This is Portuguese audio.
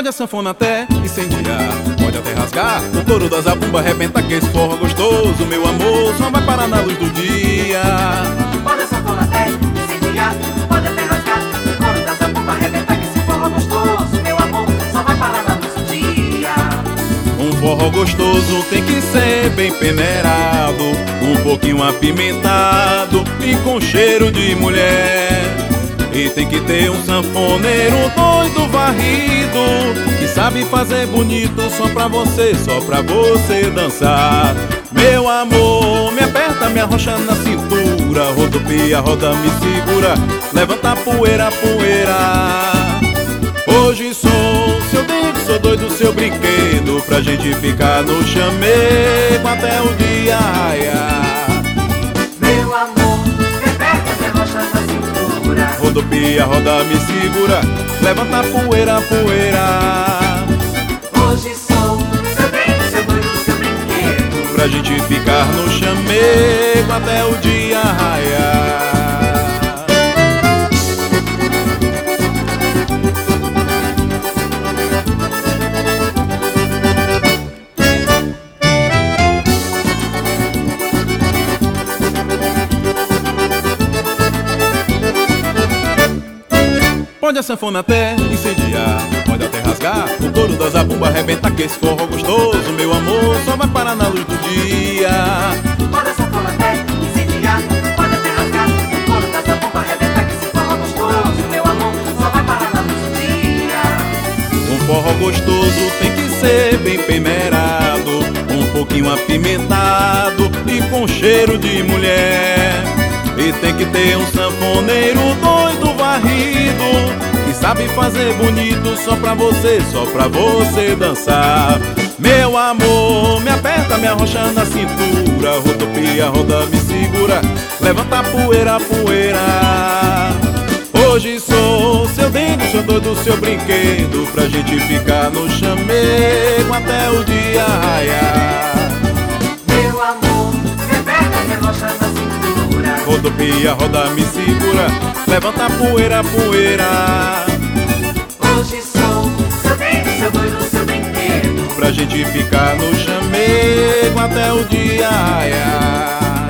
Pode a sanfona até incendiar, pode até rasgar o couro da zabumba, arrebenta que esse forró gostoso, meu amor, só vai parar na luz do dia. Pode a sanfona até incendiar, pode até rasgar o couro da zabumba, arrebenta que esse forró gostoso, meu amor, só vai parar na luz do dia. Um forró gostoso tem que ser bem peneirado, um pouquinho apimentado e com cheiro de mulher. E tem que ter um sanfoneiro doido varrido, que sabe fazer bonito só pra você dançar. Meu amor, me aperta, me arrocha na cintura, rodopia, roda, me segura, levanta a poeira, poeira. Hoje sou seu dengo, sou doido, seu brinquedo, pra gente ficar no chamego até o dia raiar. Meu amor, me aperta, me arrocha na cintura, rodopia, roda, me segura, levanta a poeira, poeira. hoje sou seu dengo, seu doido, seu brinquedo, Pra gente ficar no chamego até o dia raiar. Pode a sanfona até incendiar, pode até rasgar o couro da zabumba, arrebenta que esse forró gostoso, meu amor, só vai parar na luz do dia. pode a sanfona até incendiar, pode até rasgar o couro da zabumba, arrebenta que esse forró gostoso, meu amor, só vai parar na luz do dia. Um forró gostoso tem que ser bem peneirado, um pouquinho apimentado e com cheiro de mulher. E tem que ter um sanfoneiro doido varrido, que sabe fazer bonito só pra você dançar. Meu amor, me aperta, me arrocha na cintura, rodopia, roda, me segura, levanta a poeira, poeira. Hoje sou seu dengo, sou doido, seu brinquedo, pra gente ficar no chamego até o dia raiar. Meu amor, me aperta, me arrocha na cintura, Rodopia, roda, me segura, levanta a poeira, poeira. hoje sou seu dengo, seu doido, seu brinquedo, Pra gente ficar no chamego até o dia raiar.